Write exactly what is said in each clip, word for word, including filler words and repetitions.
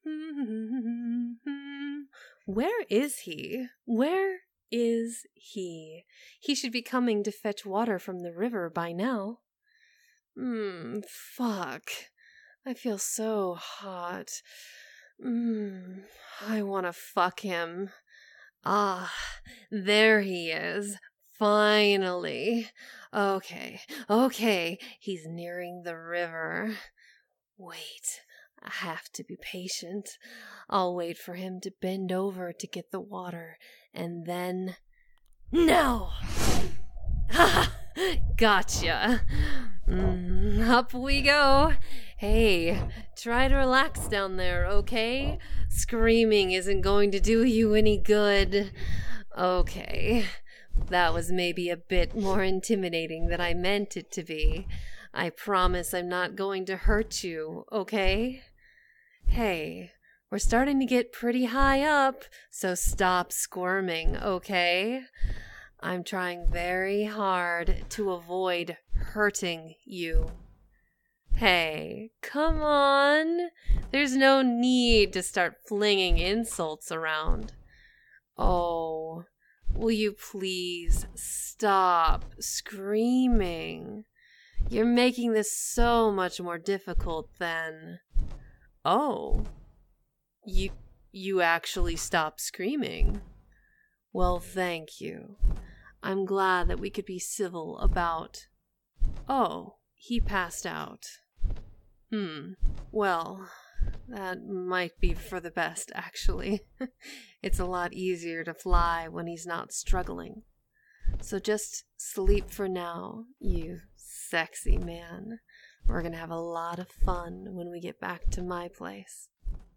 Where is he? Where is he? He should be coming to fetch water from the river by now. Mmm, fuck. I feel so hot. Mmm, I want to fuck him. Ah, there he is. Finally. Okay, okay, he's nearing the river. Wait, I have to be patient. I'll wait for him to bend over to get the water, and then... No! Ha! Gotcha! Mm, up we go. Hey, try to relax down there, okay? Screaming isn't going to do you any good. Okay, that was maybe a bit more intimidating than I meant it to be. I promise I'm not going to hurt you, okay? Hey, we're starting to get pretty high up, so stop squirming, okay? I'm trying very hard to avoid hurting you. Hey, come on. There's no need to start flinging insults around. Oh, will you please stop screaming? You're making this so much more difficult than... Oh, you, you actually stopped screaming. Well, thank you. I'm glad that we could be civil about... Oh, he passed out. Hmm, well, that might be for the best, actually. It's a lot easier to fly when he's not struggling. So just sleep for now, you sexy man. We're gonna have a lot of fun when we get back to my place.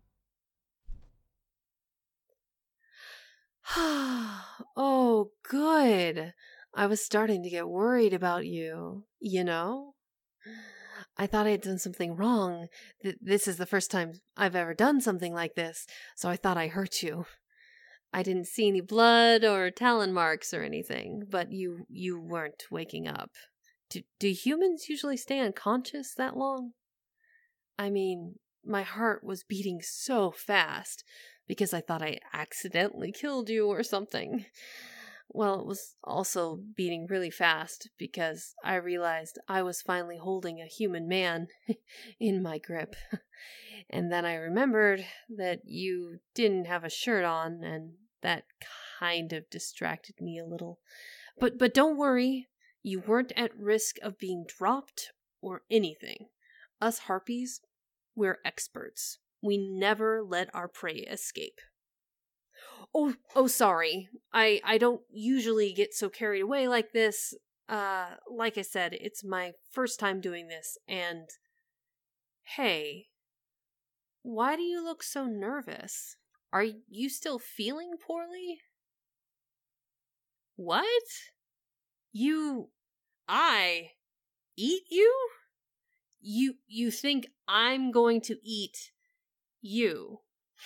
Oh, good. I was starting to get worried about you, you know? I thought I had done something wrong. Th- this is the first time I've ever done something like this, so I thought I hurt you. I didn't see any blood or talon marks or anything, but you you weren't waking up. Do, do humans usually stay unconscious that long? I mean, my heart was beating so fast because I thought I accidentally killed you or something. Well, it was also beating really fast because I realized I was finally holding a human man in my grip. And then I remembered that you didn't have a shirt on, and that kind of distracted me a little. But but don't worry, you weren't at risk of being dropped or anything. Us harpies, we're experts. We never let our prey escape. Oh, oh, sorry. I, I don't usually get so carried away like this. Uh, like I said, it's my first time doing this, and... Hey, why do you look so nervous? Are you still feeling poorly? What? You... I... eat you? You, you think I'm going to eat you?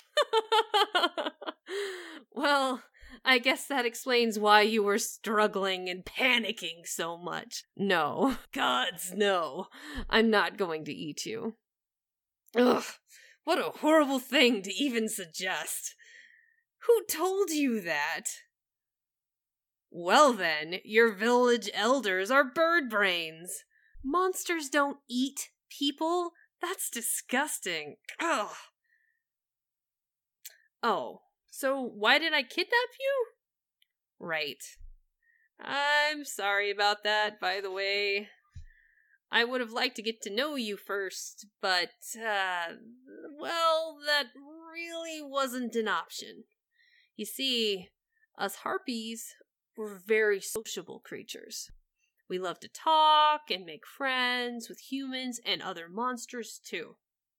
Well, I guess that explains why you were struggling and panicking so much. No, gods, no. I'm not going to eat you. Ugh, what a horrible thing to even suggest. Who told you that? Well then, your village elders are bird brains. Monsters don't eat people. That's disgusting. Ugh. Oh, so why did I kidnap you? Right. I'm sorry about that, by the way. I would have liked to get to know you first, but, uh, well, that really wasn't an option. You see, us harpies were very sociable creatures. We love to talk and make friends with humans and other monsters, too.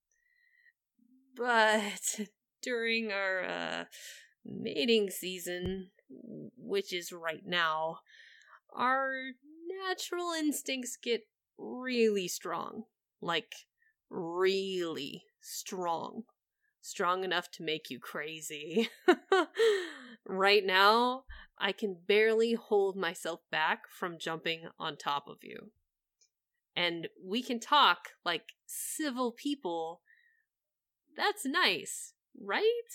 But during our, uh, mating season, which is right now, our natural instincts get really strong. Like, really strong. Strong enough to make you crazy. Right now, I can barely hold myself back from jumping on top of you. And we can talk like civil people. That's nice. right?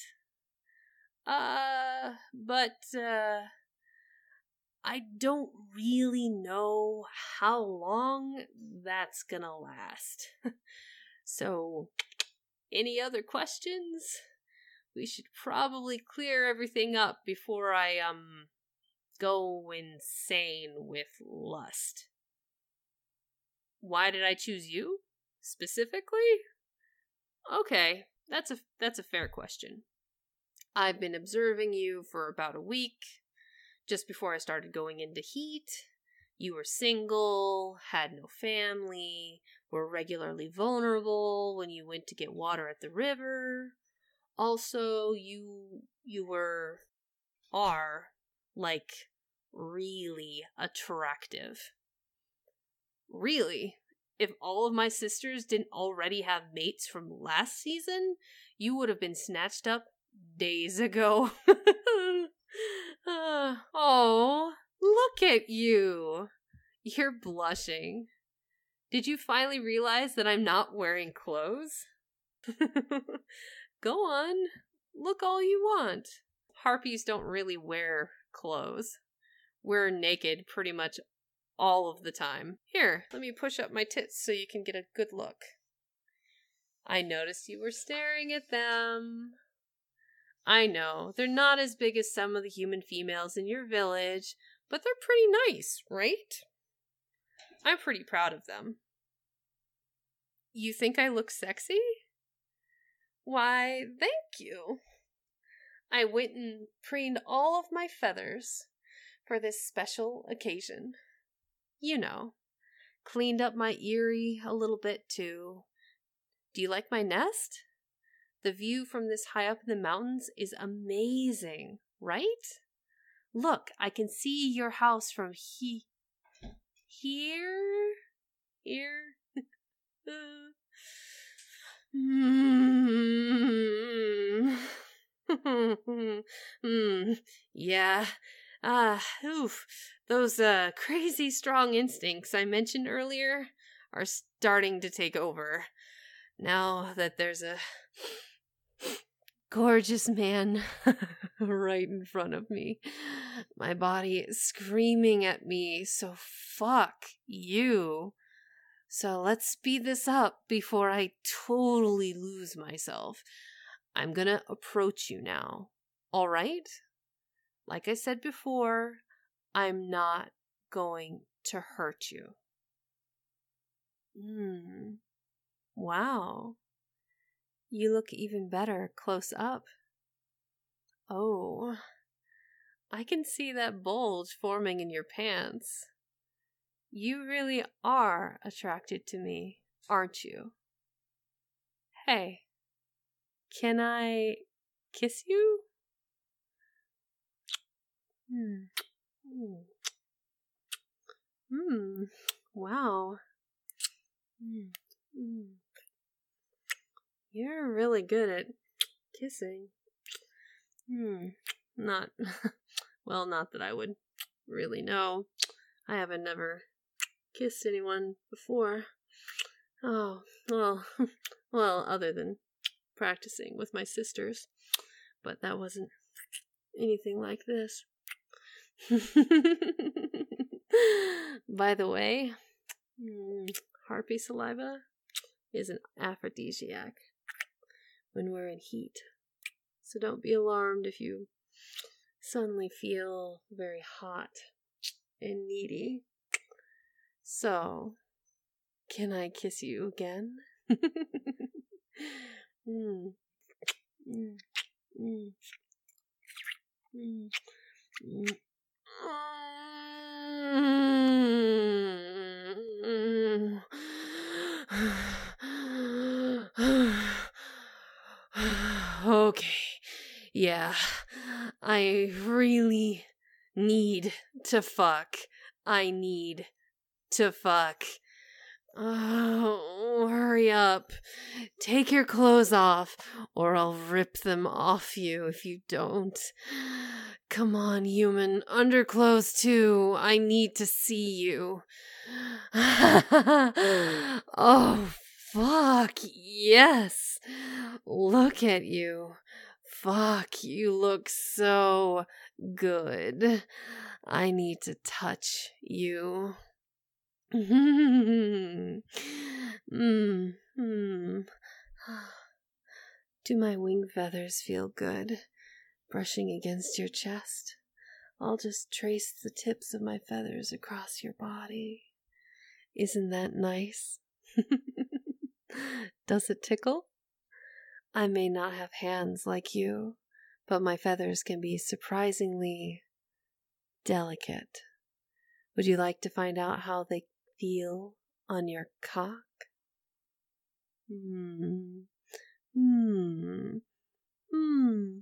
Uh, but, uh, I don't really know how long that's gonna last. So, any other questions? We should probably clear everything up before I, um, go insane with lust. Why did I choose you? Specifically? Okay, that's a, that's a fair question. I've been observing you for about a week. Just before I started going into heat, you were single, had no family, were regularly vulnerable when you went to get water at the river. Also, you you were are like really attractive. Really? If all of my sisters didn't already have mates from last season, you would have been snatched up days ago. uh, oh, look at you. You're blushing. Did you finally realize that I'm not wearing clothes? Go on. Look all you want. Harpies don't really wear clothes. We're naked pretty much all of the time. Here, let me push up my tits so you can get a good look. I noticed you were staring at them. I know, they're not as big as some of the human females in your village, but they're pretty nice, right? I'm pretty proud of them. You think I look sexy? Why, thank you. I went and preened all of my feathers for this special occasion. You know, cleaned up my eyrie a little bit too. Do you like my nest? The view from this high up in the mountains is amazing, right? Look, I can see your house from he- here, here. mm. mm. Yeah. Ah, oof. Those uh crazy strong instincts I mentioned earlier are starting to take over. Now that there's a gorgeous man right in front of me. My body is screaming at me, so fuck you. So let's speed this up before I totally lose myself. I'm gonna approach you now. Alright? Like I said before, I'm not going to hurt you. Hmm. Wow. You look even better close up. Oh, I can see that bulge forming in your pants. You really are attracted to me, aren't you? Hey, can I kiss you? Hmm. Hmm. Wow. Hmm. Hmm. You're really good at kissing. Hmm. Not, well, not that I would really know. I haven't never kissed anyone before. Oh, well, well, other than practicing with my sisters. But that wasn't anything like this. By the way, harpy saliva is an aphrodisiac when we're in heat. So don't be alarmed if you suddenly feel very hot and needy. So, can I kiss you again? mm. Mm. Mm. Mm. Mm. Okay. Yeah. I really need to fuck. I need to fuck. Oh, hurry up. Take your clothes off, or I'll rip them off you if you don't. Come on, human. Underclothes, too. I need to see you. Oh, fuck. Yes. Look at you. Fuck, you look so good. I need to touch you. mm, mm. Do my wing feathers feel good, brushing against your chest? I'll just trace the tips of my feathers across your body. Isn't that nice? Does it tickle? I may not have hands like you, but my feathers can be surprisingly delicate. Would you like to find out how they feel on your cock? Hmm. Hmm. Hmm.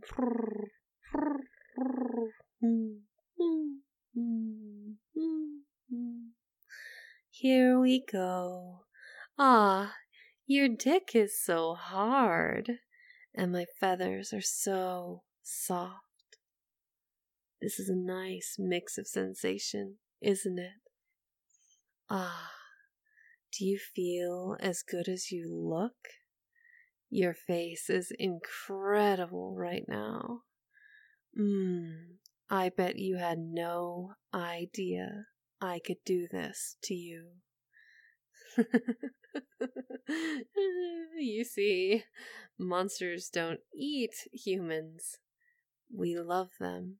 Here we go. Ah, your dick is so hard, and my feathers are so soft. This is a nice mix of sensation, isn't it? Ah, do you feel as good as you look? Your face is incredible right now. Mmm, I bet you had no idea I could do this to you. You see, monsters don't eat humans. We love them.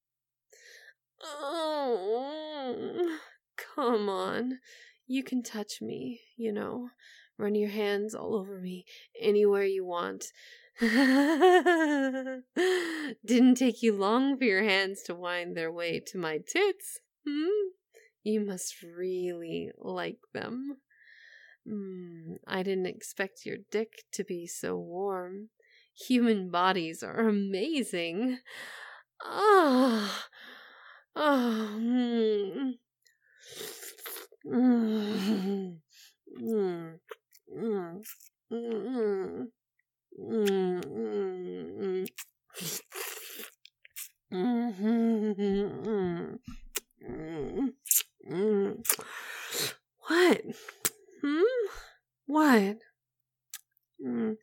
Oh, come on. You can touch me, you know. Run your hands all over me, anywhere you want. Didn't take you long for your hands to wind their way to my tits, hmm? You must really like them. Mm, I didn't expect your dick to be so warm. Human bodies are amazing. Ah, oh, mm, mm, mm, mm, mm, mm, mm, mm, mm. What? Hmm? What? Mm.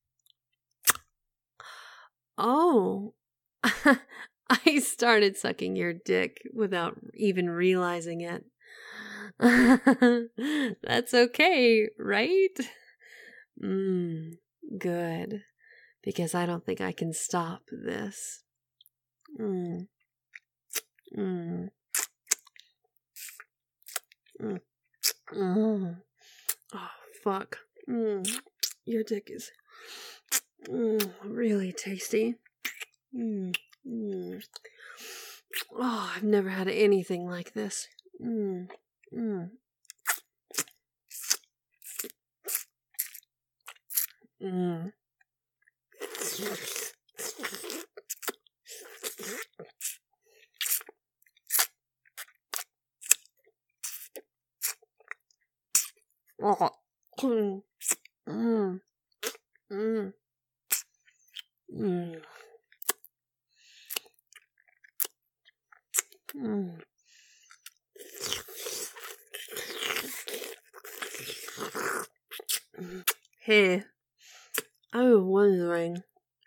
Oh. I started sucking your dick without even realizing it. That's okay, right? Mmm, good. Because I don't think I can stop this. Mmm. Mmm. Mmm. Mm. Oh, fuck. Mmm. Your dick is mm, really tasty. Mmm. Mm. Oh, I've never had anything like this. Mm. Mm. Mm. Oh. Mm. Mm. Mm. Mm. Mm. Hey, I was wondering,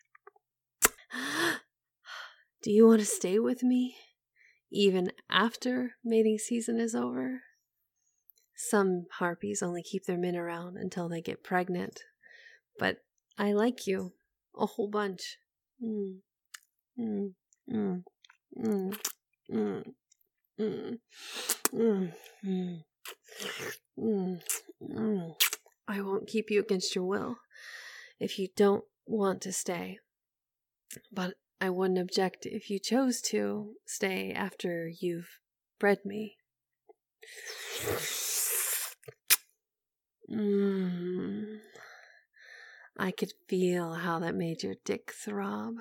do you want to stay with me even after mating season is over? Some harpies only keep their men around until they get pregnant, but I like you a whole bunch. Mm. Mm. Mm. Mm. Mm. Mm. Mm. Mm. Mm. Mm. I won't keep you against your will if you don't want to stay, but I wouldn't object if you chose to stay after you've bred me. Mm. I could feel how that made your dick throb.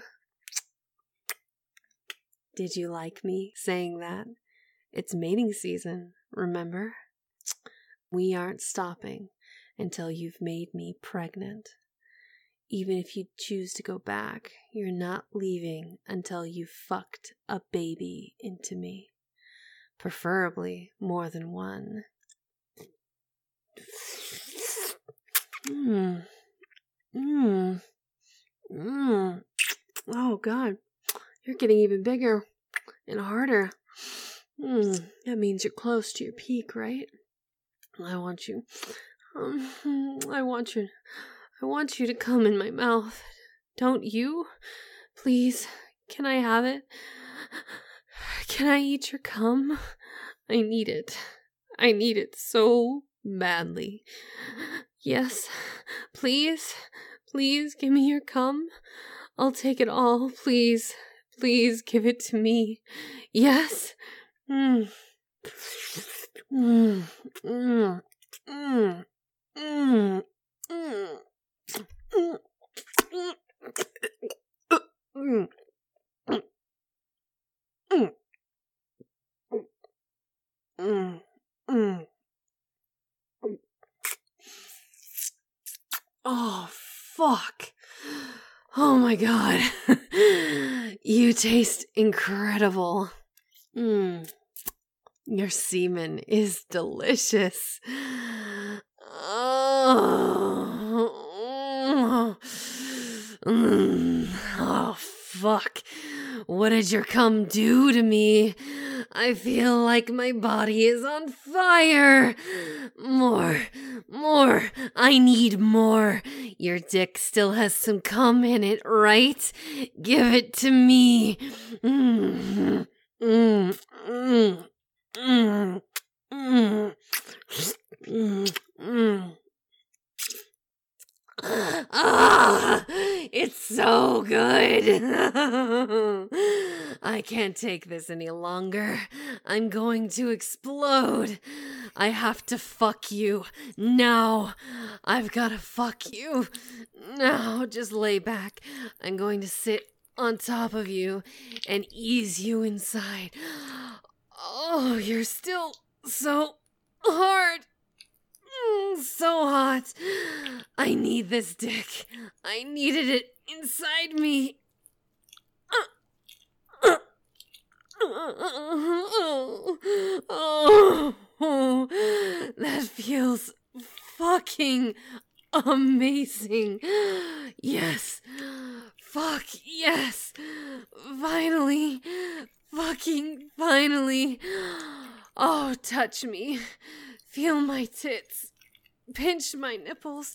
Did you like me saying that? It's mating season, remember? We aren't stopping until you've made me pregnant. Even if you choose to go back, you're not leaving until you've fucked a baby into me. Preferably more than one. Mmm. Mmm. Mmm. God. You're getting even bigger and harder. Mm, that means you're close to your peak, right? I want you. Um, I want you. I want you to come in my mouth. Don't you? Please, can I have it? Can I eat your cum? I need it. I need it so badly. Yes, please, please give me your cum. I'll take it all, please. Please give it to me. Yes. Mm. Mm. Mm. Mm. Mm. Mm. Mm. Mm. Mm. Mm. Oh, fuck. Oh my God. You taste incredible. Mm. Your semen is delicious. Oh. Mm. Oh, fuck. What did your cum do to me? I feel like my body is on fire. More, more. I need more. Your dick still has some cum in it, right? Give it to me. Mm, mm, mm, mm, mm, mm, mm. Ah, it's so good. I can't take this any longer. I'm going to explode. I have to fuck you now. I've got to fuck you now. Just lay back. I'm going to sit on top of you and ease you inside. Oh, you're still so hard. So hot. I need this dick. I needed it inside me. Oh, that feels fucking amazing. Yes. Fuck, yes. Finally. Fucking finally. Oh, touch me. Feel my tits. Pinch my nipples.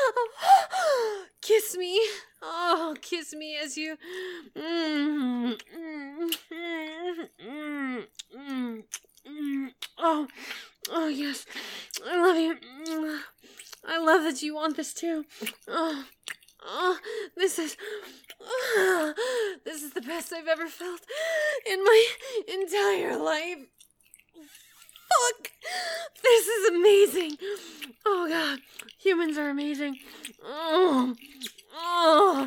Kiss me. Oh, kiss me as you. Mm, mm, mm, mm, mm, mm. Oh, oh yes. I love you. I love that you want this too. Oh, oh, this is. Oh, this is the best I've ever felt in my entire life. Fuck! This is amazing! Oh God, humans are amazing. Oh, oh,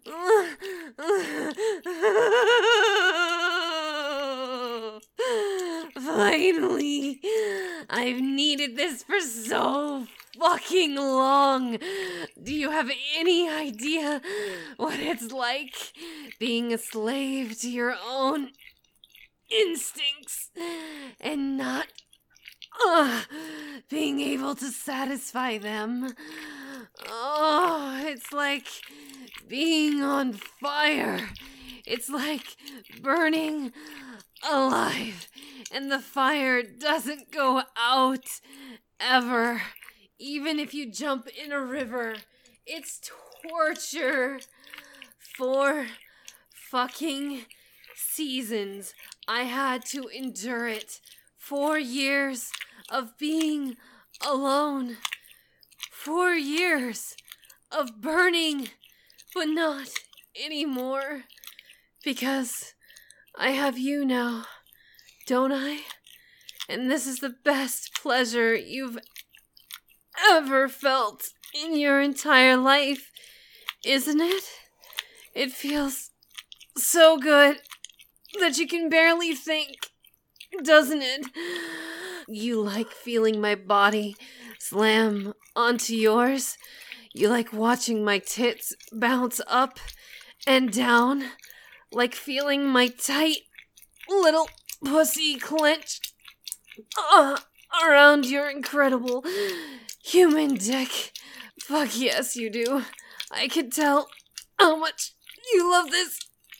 oh. Finally! I've needed this for so fucking long. Do you have any idea what it's like being a slave to your own instincts and not uh, being able to satisfy them? Oh, it's like being on fire. It's like burning alive, and the fire doesn't go out ever. Even if you jump in a river, it's torture. Four fucking seasons I had to endure it. Four years of being alone. Four years of burning, but not anymore. Because I have you now, don't I? And this is the best pleasure you've ever felt in your entire life, isn't it? It feels so good that you can barely think, doesn't it? You like feeling my body slam onto yours? You like watching my tits bounce up and down? Like feeling my tight little pussy clench uh, around your incredible human dick? Fuck yes, you do. I can tell how much you love this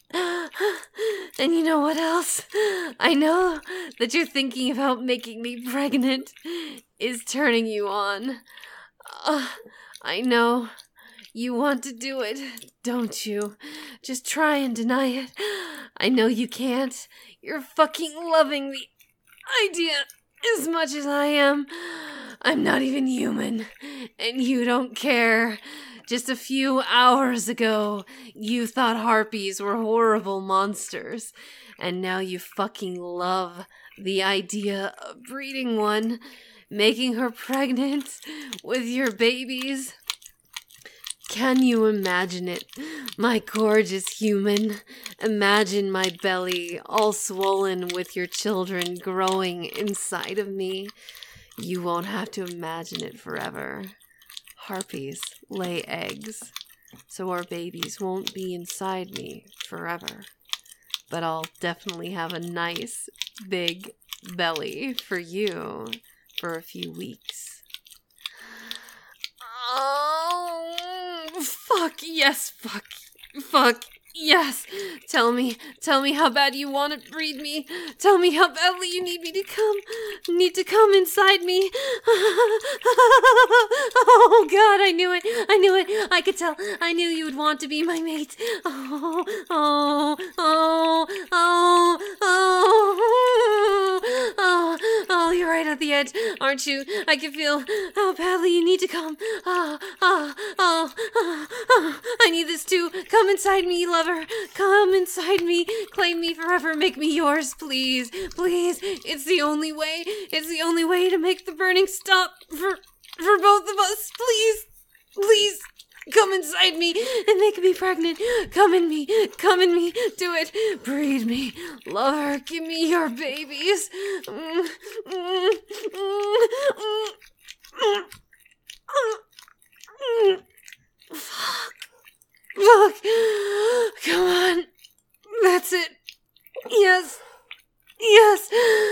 And you know what else? I know that you're thinking about making me pregnant is turning you on. Uh, I know. You want to do it, don't you? Just try and deny it. I know you can't. You're fucking loving the idea as much as I am. I'm not even human, and you don't care. Just a few hours ago, you thought harpies were horrible monsters, and now you fucking love the idea of breeding one, making her pregnant with your babies. Can you imagine it, my gorgeous human? Imagine my belly all swollen with your children growing inside of me. You won't have to imagine it forever. Harpies lay eggs, so our babies won't be inside me forever. But I'll definitely have a nice, big belly for you for a few weeks. Oh, fuck, yes, fuck, fuck, yes. Tell me, tell me how bad you want to breed me. Tell me how badly you need me to come, need to come inside me. Oh, God, I knew it, I knew it, I could tell, I knew you would want to be my mate. Oh, oh, oh, oh, oh, oh, oh, you're right at the edge, aren't you? I can feel how badly you need to come. Oh, oh, oh, oh, oh, I need this too. Come inside me, lover. Come inside me. Claim me forever. Make me yours, please. Please. It's the only way. It's the only way to make the burning stop for, for both of us. Please. Please. Come inside me and make me pregnant. Come in me. Come in me. Do it. Breed me. Lover, give me your babies. Mm, mm, mm, mm, mm, mm. Fuck. Fuck. Come on. That's it. Yes. Yes.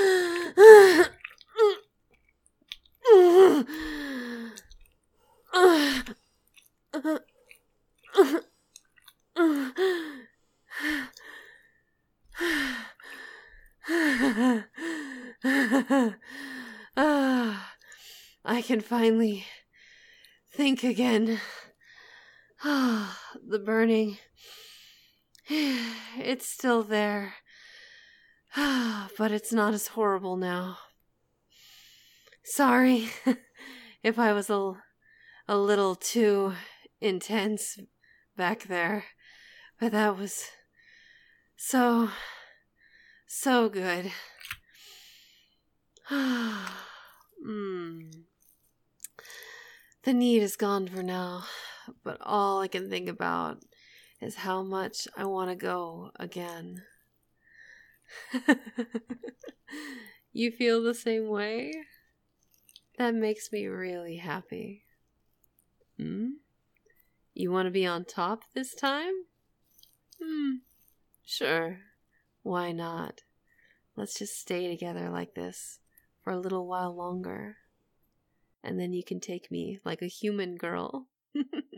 I can finally think again. The burning, it's still there, but it's not as horrible now. Sorry if I was a, a little too intense back there, but that was so, so good. mm. The need is gone for now, but all I can think about is how much I want to go again. You feel the same way? That makes me really happy. Hmm? You want to be on top this time? Hmm. Sure. Why not? Let's just stay together like this for a little while longer. And then you can take me like a human girl.